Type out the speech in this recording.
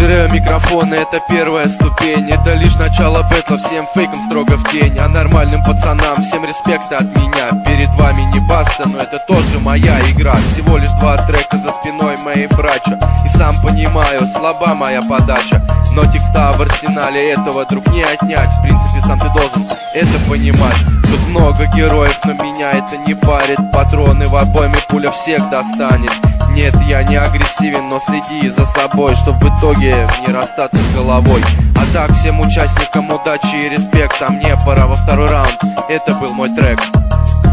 Же микрофоны — это первая ступень, это лишь начало бэтла, всем фейкам строго в тень. А нормальным пацанам всем респекта от меня. Перед вами не баста, но это тоже моя игра. Всего лишь 2 трека за спиной моей брача, и сам понимаю, слаба моя подача. Но текста в арсенале этого, друг, не отнять. В принципе, сам ты должен это понимать. Тут много героев, но меня это не парит. Патроны в обойме, пуля всех достанет. Нет, я не агрессивен, но следи за собой, чтоб в итоге не расстаться с головой. А так, всем участникам удачи и респект. А мне пора во второй раунд, это был мой трек.